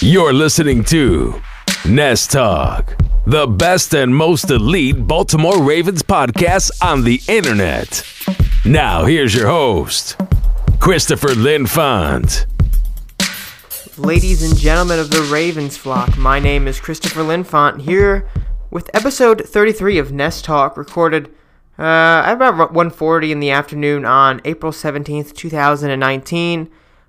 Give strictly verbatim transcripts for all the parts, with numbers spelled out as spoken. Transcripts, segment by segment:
You're listening to Nest Talk, the best and most elite Baltimore Ravens podcast on the internet. Now, here's your host, Christopher Linfont. Ladies and gentlemen of the Ravens flock, my name is Christopher Linfont, here with episode thirty-three of Nest Talk, recorded uh, at about one forty in the afternoon on April seventeenth, twenty nineteen.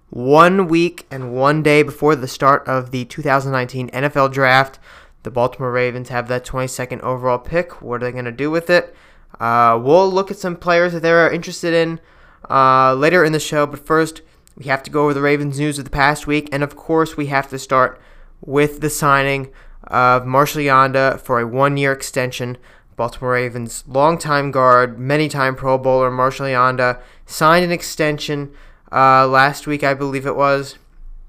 One week and one day before the start of the two thousand nineteen N F L Draft. The Baltimore Ravens have that twenty-second overall pick. What are they going to do with it? Uh, we'll look at some players that they're interested in uh, later in the show, but first, we have to go over the Ravens news of the past week, and of course, we have to start with the signing of Marshal Yanda for a one-year extension. Baltimore Ravens longtime guard, many-time Pro Bowler Marshal Yanda signed an extension uh, last week, I believe it was,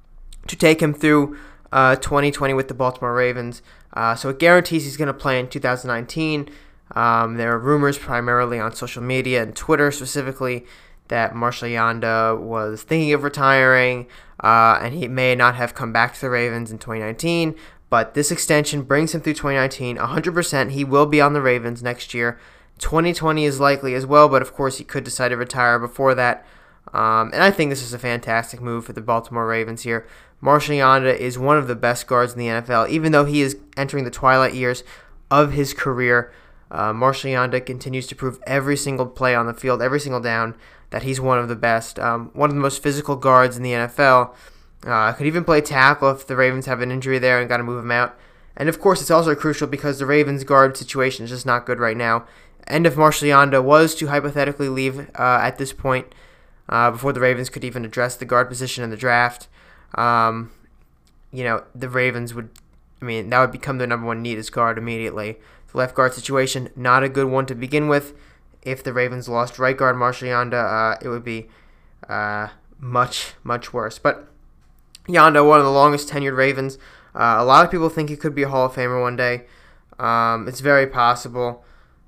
to take him through uh, twenty twenty with the Baltimore Ravens. Uh, so it guarantees he's going to play in two thousand nineteen. Um, there are rumors primarily on social media and Twitter specifically that Marshal Yanda was thinking of retiring, uh, and he may not have come back to the Ravens in twenty nineteen, but this extension brings him through twenty nineteen. one hundred percent he will be on the Ravens next year. twenty twenty is likely as well, but of course he could decide to retire before that, um, and I think this is a fantastic move for the Baltimore Ravens here. Marshal Yanda is one of the best guards in the N F L, even though he is entering the twilight years of his career. Uh, Marshal Yanda continues to prove every single play on the field, every single down, that he's one of the best, um, one of the most physical guards in the N F L. Uh, could even play tackle if the Ravens have an injury there and got to move him out. And of course, it's also crucial because the Ravens guard situation is just not good right now. And if Marshal Yanda was to hypothetically leave uh, at this point, uh, before the Ravens could even address the guard position in the draft, um, you know, the Ravens would, I mean, that would become their number one need as guard immediately. The left guard situation, not a good one to begin with. If the Ravens lost right guard Marshal Yanda, uh, it would be uh, much, much worse. But Yanda, one of the longest tenured Ravens. Uh, a lot of people think he could be a Hall of Famer one day. Um, it's very possible.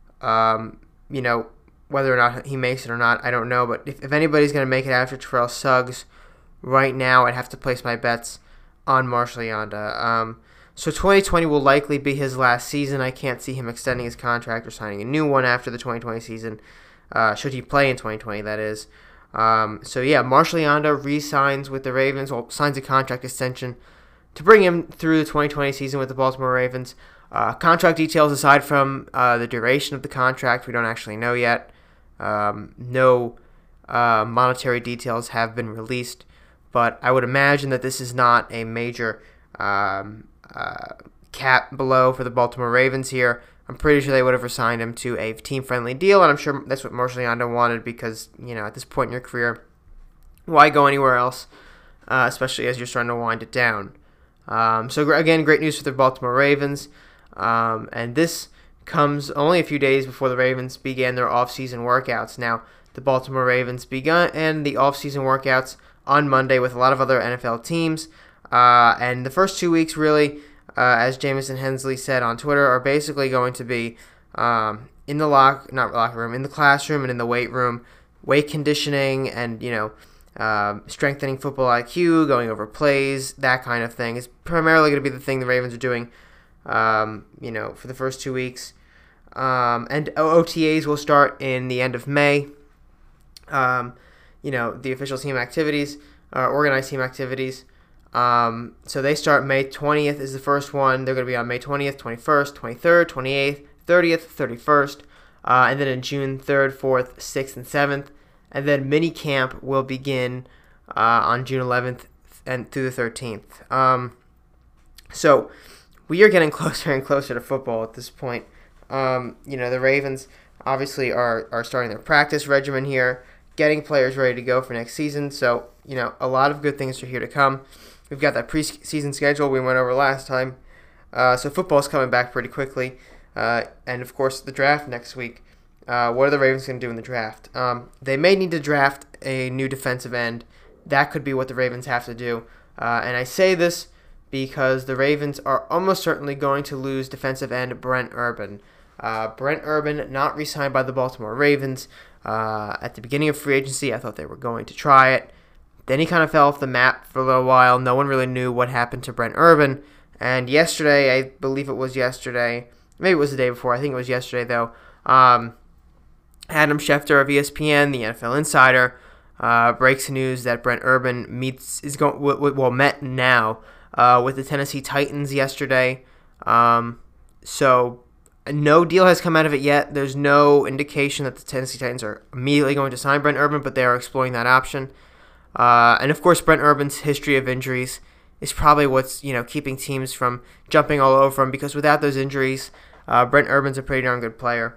Um, you know, whether or not he makes it or not, I don't know. But if, if anybody's going to make it after Terrell Suggs, right now I'd have to place my bets on Marshal Yanda. Um, so twenty twenty will likely be his last season. I can't see him extending his contract or signing a new one after the twenty twenty season, uh, should he play in twenty twenty, that is. Um, so yeah, Marshal Yanda re-signs with the Ravens, or signs a contract extension to bring him through the twenty twenty season with the Baltimore Ravens. Uh, contract details aside from uh, the duration of the contract, we don't actually know yet. Um, no uh, monetary details have been released, but I would imagine that this is not a major um, uh, cap below for the Baltimore Ravens here. I'm pretty sure they would have assigned him to a team-friendly deal, and I'm sure that's what Marshal Yanda wanted because, you know, at this point in your career, why go anywhere else, uh, especially as you're starting to wind it down. Um, so, again, great news for the Baltimore Ravens, um, and this comes only a few days before the Ravens began their off-season workouts. Now, the Baltimore Ravens began and the off-season workouts on Monday with a lot of other N F L teams, uh, and the first two weeks really, Uh, as Jamison Hensley said on Twitter, are basically going to be um, in the lock, not locker room, in the classroom and in the weight room, weight conditioning and, you know, um, strengthening football I Q, going over plays, that kind of thing. Is primarily going to be the thing the Ravens are doing, um, you know, for the first two weeks. Um, and O T As will start in the end of May. Um, you know, the official team activities, uh, organized team activities. Um, so they start May twentieth is the first one. They're going to be on May twentieth, twenty-first, twenty-third, twenty-eighth, thirtieth, thirty-first, uh, and then in June third, fourth, sixth, and seventh. And then mini camp will begin uh, on June eleventh and through the thirteenth. Um, so we are getting closer and closer to football at this point. Um, you know, the Ravens obviously are, are starting their practice regimen here, getting players ready to go for next season. So, you know, a lot of good things are here to come. We've got that preseason schedule we went over last time. Uh, so football's coming back pretty quickly. Uh, and, of course, the draft next week. Uh, what are the Ravens going to do in the draft? Um, they may need to draft a new defensive end. That could be what the Ravens have to do. Uh, and I say this because the Ravens are almost certainly going to lose defensive end Brent Urban. Uh, Brent Urban not re-signed by the Baltimore Ravens. Uh, at the beginning of free agency, I thought they were going to try it. Then he kind of fell off the map for a little while. No one really knew what happened to Brent Urban. And yesterday, I believe it was yesterday, maybe it was the day before, I think it was yesterday though, um, Adam Schefter of E S P N, the N F L Insider, uh, breaks news that Brent Urban meets is going well met now uh, with the Tennessee Titans yesterday. Um, so no deal has come out of it yet. There's no indication that the Tennessee Titans are immediately going to sign Brent Urban, but they are exploring that option. Uh, and of course, Brent Urban's history of injuries is probably what's, you know, keeping teams from jumping all over him, because without those injuries, uh, Brent Urban's a pretty darn good player.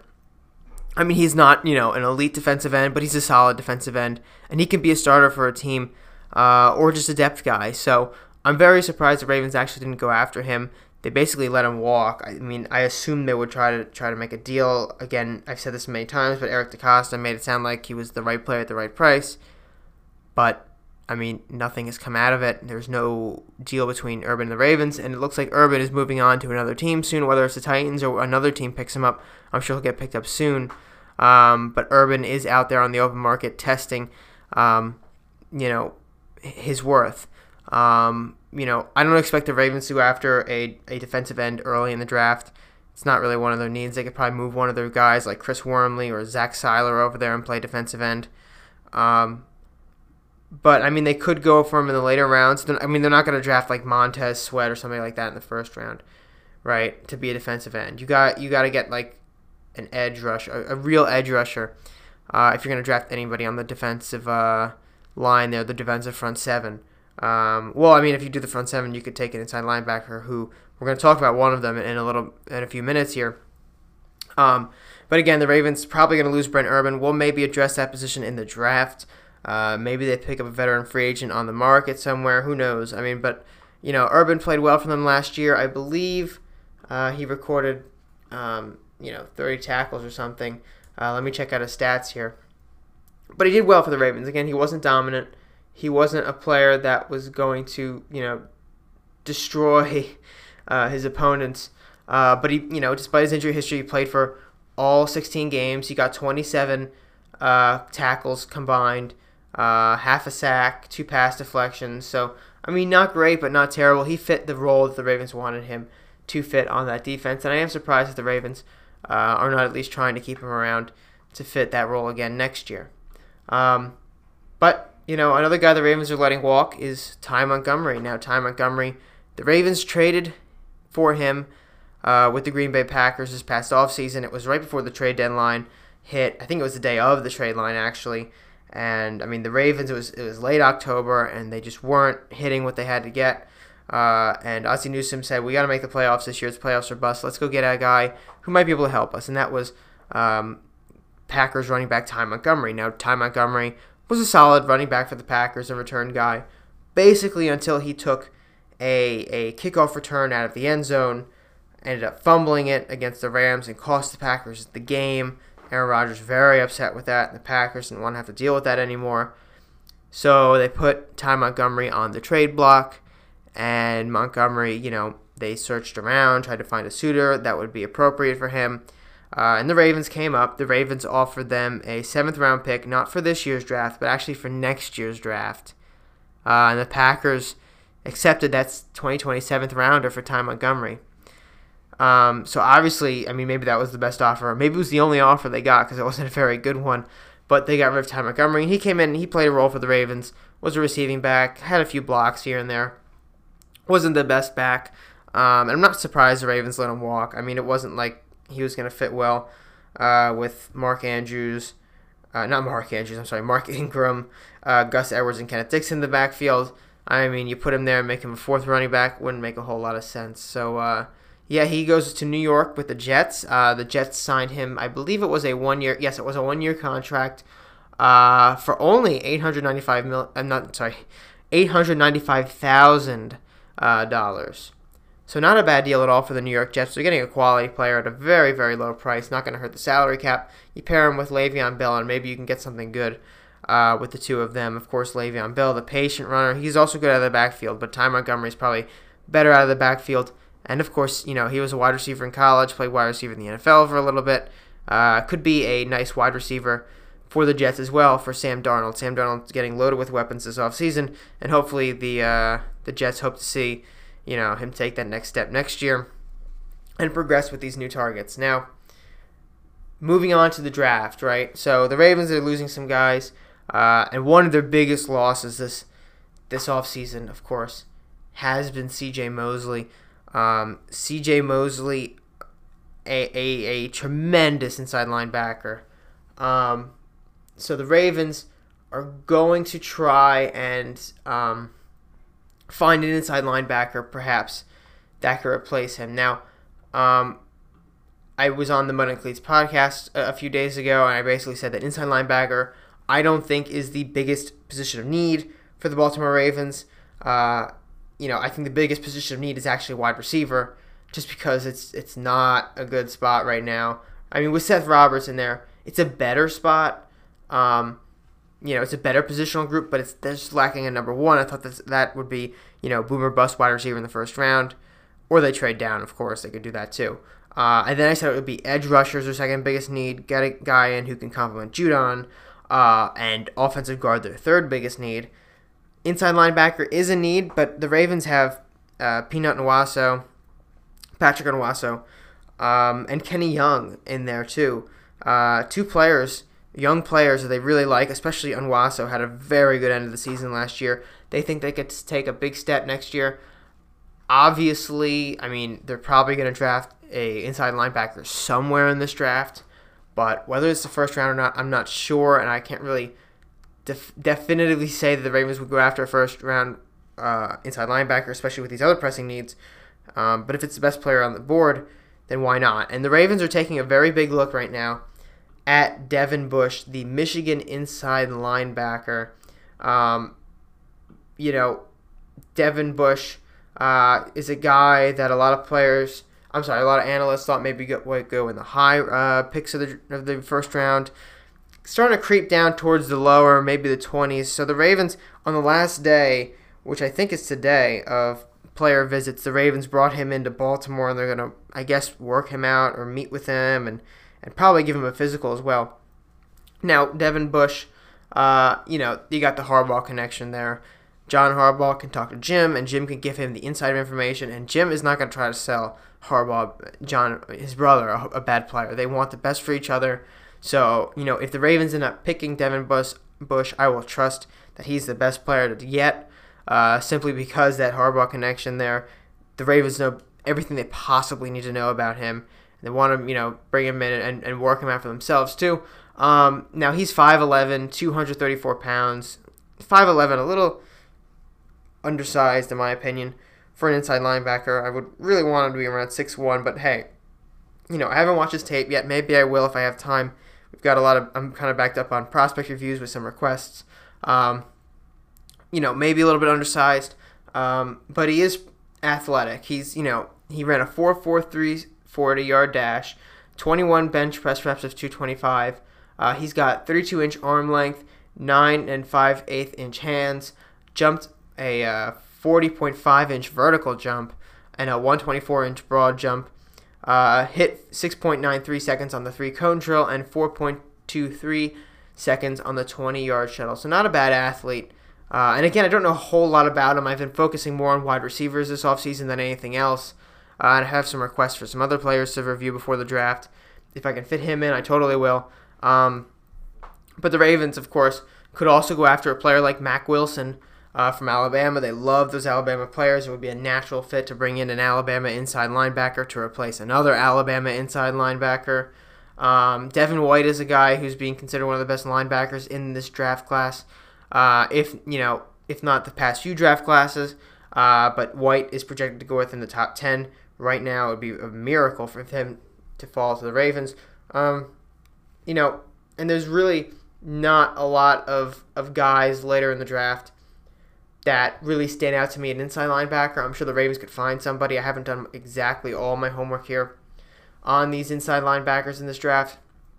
I mean, he's not, you know, an elite defensive end, but he's a solid defensive end, and he can be a starter for a team uh, or just a depth guy. So I'm very surprised the Ravens actually didn't go after him. They basically let him walk. I mean, I assumed they would try to try to make a deal. Again, I've said this many times, but Eric DeCosta made it sound like he was the right player at the right price. But I mean, nothing has come out of it. There's no deal between Urban and the Ravens, and it looks like Urban is moving on to another team soon, whether it's the Titans or another team picks him up. I'm sure he'll get picked up soon. Um, but Urban is out there on the open market testing, um, you know, his worth. Um, you know, I don't expect the Ravens to go after a, a defensive end early in the draft. It's not really one of their needs. They could probably move one of their guys like Chris Wormley or Zach Seiler over there and play defensive end. Um, But, I mean, they could go for him in the later rounds. I mean, they're not going to draft, like, Montez Sweat or somebody like that in the first round, right, to be a defensive end. You got you got to get, like, an edge rusher, a, a real edge rusher, uh, if you're going to draft anybody on the defensive uh, line there, the defensive front seven. Um, well, I mean, if you do the front seven, you could take an inside linebacker who we're going to talk about one of them in a little in a few minutes here. Um, but, again, the Ravens probably going to lose Brent Urban. We'll maybe address that position in the draft. Uh, maybe they pick up a veteran free agent on the market somewhere. Who knows? I mean, but, you know, Urban played well for them last year. I believe uh, he recorded, um, you know, thirty tackles or something. Uh, let me check out his stats here. But he did well for the Ravens. Again, he wasn't dominant. He wasn't a player that was going to, you know, destroy uh, his opponents. Uh, but he, you know, despite his injury history, he played for all sixteen games. He got twenty-seven uh, tackles combined. Uh, half a sack, two pass deflections. So, I mean, not great, but not terrible. He fit the role that the Ravens wanted him to fit on that defense. And I am surprised that the Ravens uh, are not at least trying to keep him around to fit that role again next year. Um, but, you know, another guy the Ravens are letting walk is Ty Montgomery. Now, Ty Montgomery, the Ravens traded for him uh, with the Green Bay Packers this past offseason. It was right before the trade deadline hit. I think it was the day of the trade line, actually. And, I mean, the Ravens, it was it was late October, and they just weren't hitting what they had to get. Uh, and Ozzie Newsome said, we got to make the playoffs this year. It's playoffs or bust. Let's go get a guy who might be able to help us. And that was um, Packers running back Ty Montgomery. Now, Ty Montgomery was a solid running back for the Packers, a return guy, basically until he took a, a kickoff return out of the end zone, ended up fumbling it against the Rams and cost the Packers the game. Aaron Rodgers very upset with that, and the Packers didn't want to have to deal with that anymore. So they put Ty Montgomery on the trade block, and Montgomery, you know, they searched around, tried to find a suitor that would be appropriate for him. Uh, and the Ravens came up. The Ravens offered them a seventh-round pick, not for this year's draft, but actually for next year's draft. Uh, and the Packers accepted that twenty twenty seventh rounder for Ty Montgomery. Um, so obviously, I mean, maybe that was the best offer. Maybe it was the only offer they got because it wasn't a very good one. But they got rid of Ty Montgomery. He came in and he played a role for the Ravens, was a receiving back, had a few blocks here and there. Wasn't the best back. Um, and I'm not surprised the Ravens let him walk. I mean, it wasn't like he was going to fit well uh, with Mark Andrews. Uh, not Mark Andrews, I'm sorry, Mark Ingram, uh, Gus Edwards, and Kenneth Dixon in the backfield. I mean, you put him there and make him a fourth running back, wouldn't make a whole lot of sense. So, uh, yeah, he goes to New York with the Jets. Uh, the Jets signed him, I believe it was a one-year, yes, it was a one-year contract uh, for only eight hundred ninety-five mil. I'm not sorry, eight hundred ninety-five thousand uh, dollars. So not a bad deal at all for the New York Jets. They're getting a quality player at a very, very low price. Not going to hurt the salary cap. You pair him with Le'Veon Bell, and maybe you can get something good uh, with the two of them. Of course, Le'Veon Bell, the patient runner, he's also good out of the backfield, but Ty Montgomery is probably better out of the backfield. And, of course, you know, he was a wide receiver in college, played wide receiver in the N F L for a little bit. Uh, could be a nice wide receiver for the Jets as well for Sam Darnold. Sam Darnold's getting loaded with weapons this offseason, and hopefully the uh, the Jets hope to see, you know, him take that next step next year and progress with these new targets. Now, moving on to the draft, right? So the Ravens are losing some guys, uh, and one of their biggest losses this this offseason, of course, has been C J Mosley. Um, C J Mosley, a, a, a tremendous inside linebacker. Um, so the Ravens are going to try and um, find an inside linebacker, perhaps, that could replace him. Now, um, I was on the Mud and Cleats podcast a, a few days ago, and I basically said that inside linebacker, I don't think is the biggest position of need for the Baltimore Ravens. Uh, you know, I think the biggest position of need is actually wide receiver, just because it's it's not a good spot right now. I mean, with Seth Roberts in there, it's a better spot. Um, you know, it's a better positional group, but it's they're just lacking a number one. I thought that that would be, you know, boomer bust wide receiver in the first round, or they trade down. Of course, they could do that too. Uh, and then I said it would be edge rushers, their second biggest need. Get a guy in who can complement Judon, uh, and offensive guard, their third biggest need. Inside linebacker is a need, but the Ravens have uh, Peanut Nwasso, Patrick Nwasso, um, and Kenny Young in there too. Uh, two players, young players that they really like, especially Nwasso, had a very good end of the season last year. They think they could take a big step next year. Obviously, I mean, they're probably going to draft a inside linebacker somewhere in this draft, but whether it's the first round or not, I'm not sure, and I can't really def- definitively say that the Ravens would go after a first round uh, inside linebacker, especially with these other pressing needs. Um, but if it's the best player on the board, then why not? And the Ravens are taking a very big look right now at Devin Bush, the Michigan inside linebacker. Um, you know, Devin Bush uh, is a guy that a lot of players, I'm sorry, a lot of analysts thought maybe go, would go in the high uh, picks of the, of the first round. Starting to creep down towards the lower, maybe the twenties. So the Ravens, on the last day, which I think is today, of player visits, the Ravens brought him into Baltimore, and they're going to, I guess, work him out or meet with him and, and probably give him a physical as well. Now, Devin Bush, uh, you know, you got the Harbaugh connection there. John Harbaugh can talk to Jim, and Jim can give him the insider information, and Jim is not going to try to sell Harbaugh, John, his brother, a, a bad player. They want the best for each other. So, you know, if the Ravens end up picking Devin Bush, Bush I will trust that he's the best player to get, uh, simply because that Harbaugh connection there. The Ravens know everything they possibly need to know about him. They want to, you know, bring him in and, and work him out for themselves, too. Um, now, he's five eleven, two hundred thirty-four pounds. five eleven, a little undersized, in my opinion, for an inside linebacker. I would really want him to be around six one, but hey, you know, I haven't watched his tape yet. Maybe I will if I have time. We've got a lot of, I'm kind of backed up on prospect reviews with some requests. Um, you know, maybe a little bit undersized, um, but he is athletic. He's, you know, he ran a four four three forty-yard dash, twenty-one bench press reps of two twenty-five. Uh, he's got thirty-two inch arm length, nine and five eighths inch hands, jumped a uh, forty point five inch vertical jump, and a one twenty-four inch broad jump. Uh, hit six point nine three seconds on the three-cone drill and four point two three seconds on the twenty-yard shuttle. So not a bad athlete. Uh, and again, I don't know a whole lot about him. I've been focusing more on wide receivers this offseason than anything else. Uh, and I have some requests for some other players to review before the draft. If I can fit him in, I totally will. Um, but the Ravens, of course, could also go after a player like Mack Wilson uh, from Alabama. They love those Alabama players. It would be a natural fit to bring in an Alabama inside linebacker to replace another Alabama inside linebacker. Um, Devin White is a guy who's being considered one of the best linebackers in this draft class. Uh, if you know, if not the past few draft classes, uh, but White is projected to go within the top ten right now. It would be a miracle for him to fall to the Ravens. Um, you know, and there's really not a lot of, of guys later in the draft that really stand out to me. An inside linebacker, I'm sure the Ravens could find somebody. I haven't done exactly all my homework here on these inside linebackers in this draft,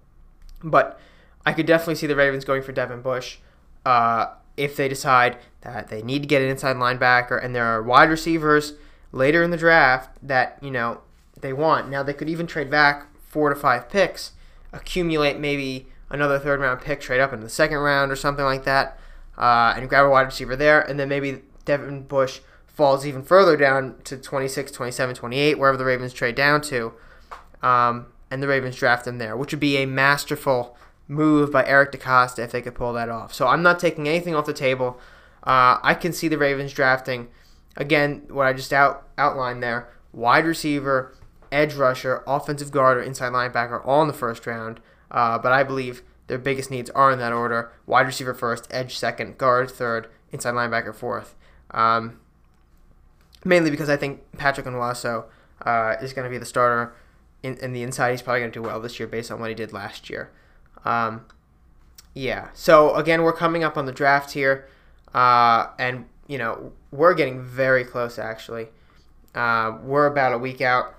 but I could definitely see the Ravens going for Devin Bush. Uh, if they decide that they need to get an inside linebacker, and there are wide receivers later in the draft that, you know, they want. Now, they could even trade back four to five picks, accumulate maybe another third round pick, trade up into the second round or something like that, uh, and grab a wide receiver there, and then maybe Devin Bush falls even further down to twenty-six, twenty-seven, twenty-eight, wherever the Ravens trade down to, um, and the Ravens draft him there, which would be a masterful move by Eric DeCosta if they could pull that off. So I'm not taking anything off the table. Uh, I can see the Ravens drafting, again, what I just out outlined there, wide receiver, edge rusher, offensive guard, or inside linebacker, all in the first round. Uh, but I believe their biggest needs are in that order: wide receiver first, edge second, guard third, inside linebacker fourth. Um, mainly because I think Patrick Onwuasor uh, is going to be the starter in, in the inside. He's probably going to do well this year based on what he did last year. Um, yeah. So again, we're coming up on the draft here, uh, and you know we're getting very close. Actually, uh, we're about a week out,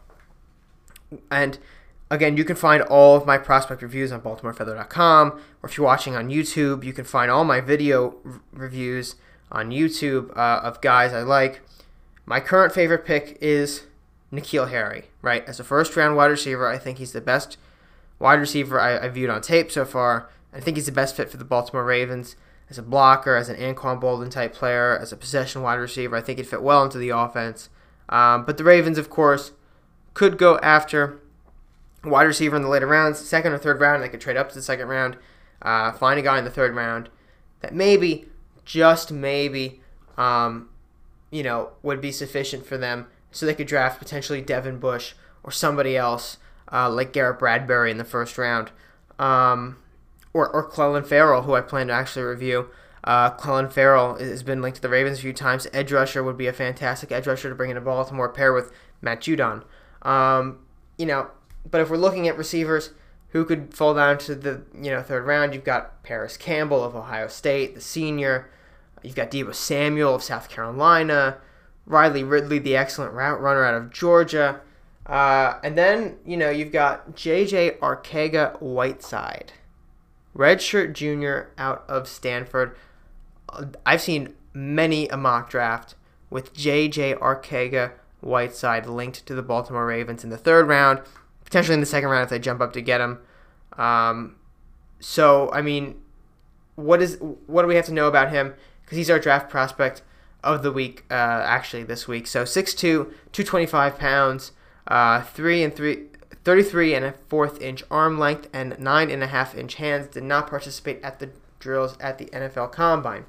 and again, you can find all of my prospect reviews on Baltimore Feather dot com, or if you're watching on YouTube, you can find all my video r- reviews on YouTube uh, of guys I like. My current favorite pick is N'Keal Harry, right? As a first-round wide receiver, I think he's the best wide receiver I, I viewed on tape so far. I think he's the best fit for the Baltimore Ravens. As a blocker, as an Anquan Boldin-type player, as a possession wide receiver, I think he'd fit well into the offense. Um, but the Ravens, of course, could go after wide receiver in the later rounds, second or third round. They could trade up to the second round, uh, find a guy in the third round that maybe, just maybe, um, you know, would be sufficient for them, so they could draft potentially Devin Bush or somebody else uh, like Garrett Bradbury in the first round, um, or or Clelin Ferrell, who I plan to actually review. Uh, Clelin Ferrell has been linked to the Ravens a few times. Edge rusher would be a fantastic edge rusher to bring into Baltimore, pair with Matt Judon. Um, you know. But if we're looking at receivers who could fall down to the you know third round, you've got Paris Campbell of Ohio State, the senior. You've got Deebo Samuel of South Carolina, Riley Ridley, the excellent route runner out of Georgia. Uh, and then, you know, you've got J J Arcega-Whiteside, redshirt junior out of Stanford. I've seen many a mock draft with J J Arcega-Whiteside linked to the Baltimore Ravens in the third round, potentially in the second round if they jump up to get him. Um, so, I mean, what is what do we have to know about him? Because he's our draft prospect of the week, uh, actually, this week. So, six two, two hundred twenty-five pounds, uh, three and three, thirty-three and a fourth inch arm length, and nine and a half inch hands. Did not participate at the drills at the N F L Combine.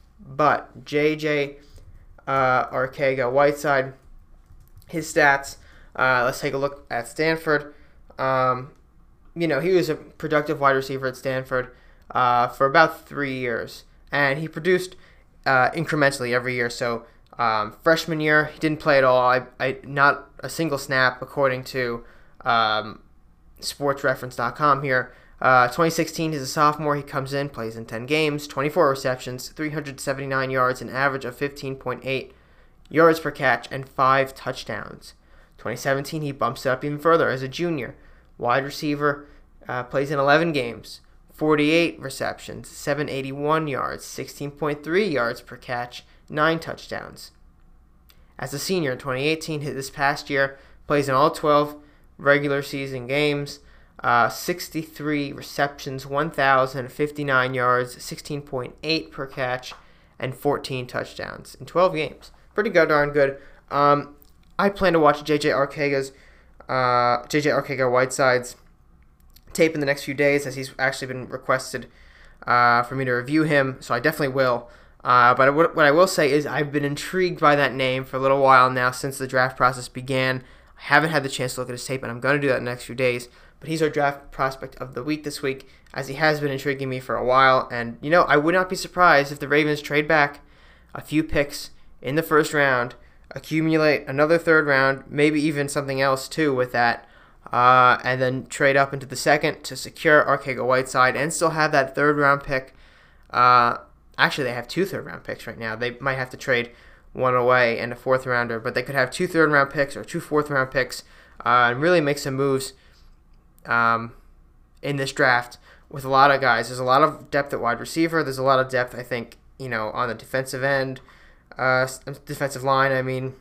But J J uh, Arcega-Whiteside, his stats. Uh, let's take a look at Stanford. Um, you know, he was a productive wide receiver at Stanford uh, for about three years, and he produced uh, incrementally every year. So um, freshman year, he didn't play at all. I, I not a single snap, according to um, sports reference dot com here. Uh, twenty sixteen, he's a sophomore. He comes in, plays in ten games, twenty-four receptions, three hundred seventy-nine yards, an average of fifteen point eight yards per catch, and five touchdowns. twenty seventeen, he bumps it up even further as a junior. Wide receiver, uh, plays in eleven games, forty-eight receptions, seven hundred eighty-one yards, sixteen point three yards per catch, nine touchdowns. As a senior in twenty eighteen, this past year, plays in all twelve regular season games, uh, sixty-three receptions, one thousand fifty-nine yards, sixteen point eight per catch, and fourteen touchdowns in twelve games. Pretty good, darn good. Um, I plan to watch J J Arcega's, uh, J J Arcega-Whiteside's tape in the next few days, as he's actually been requested uh, for me to review him, so I definitely will. Uh, but what I will say is I've been intrigued by that name for a little while now since the draft process began. I haven't had the chance to look at his tape, and I'm going to do that in the next few days. But he's our draft prospect of the week this week, as he has been intriguing me for a while. And, you know, I would not be surprised if the Ravens trade back a few picks in the first round, accumulate another third round, maybe even something else too with that, uh, and then trade up into the second to secure Arcega-Whiteside and still have that third round pick. Uh, actually, they have two third round picks right now. They might have to trade one away and a fourth rounder, but they could have two third round picks or two fourth round picks uh, and really make some moves um, in this draft with a lot of guys. There's a lot of depth at wide receiver. There's a lot of depth, I think, you know, on the defensive end. Uh, defensive line, I mean.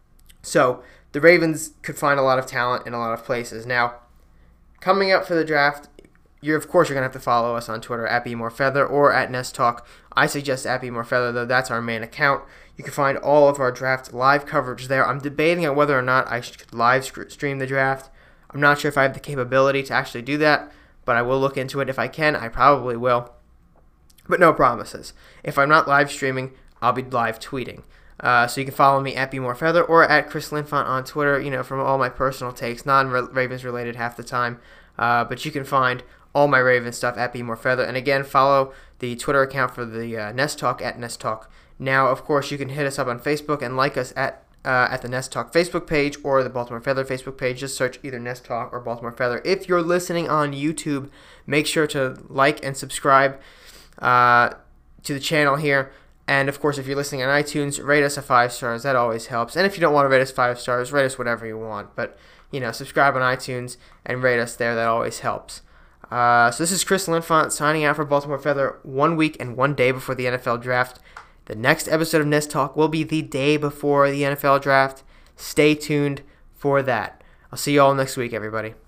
So the Ravens could find a lot of talent in a lot of places. Now, coming up for the draft, you're of course you're gonna have to follow us on Twitter at BeMoreFeather or at Nest Talk. I suggest at BeMoreFeather, though. That's our main account. You can find all of our draft live coverage there. I'm debating on whether or not I should live stream the draft. I'm not sure if I have the capability to actually do that, but I will look into it. If I can, I probably will. But no promises. If I'm not live streaming, I'll be live tweeting. Uh, so you can follow me at BeMoreFeather or at Chris Linfont on Twitter, you know, from all my personal takes, non-Ravens related half the time. Uh, but you can find all my Ravens stuff at BeMoreFeather. And again, follow the Twitter account for the uh, Nest Talk at Nest Talk. Now, of course, you can hit us up on Facebook and like us at uh, at the Nest Talk Facebook page or the Baltimore Feather Facebook page. Just search either Nest Talk or Baltimore Feather. If you're listening on YouTube, make sure to like and subscribe uh, to the channel here. And, of course, if you're listening on iTunes, rate us a five stars. That always helps. And if you don't want to rate us five stars, rate us whatever you want. But, you know, subscribe on iTunes and rate us there. That always helps. Uh, so this is Chris Linfont signing out for Baltimore Feather one week and one day before the N F L Draft. The next episode of Nest Talk will be the day before the N F L Draft. Stay tuned for that. I'll see you all next week, everybody.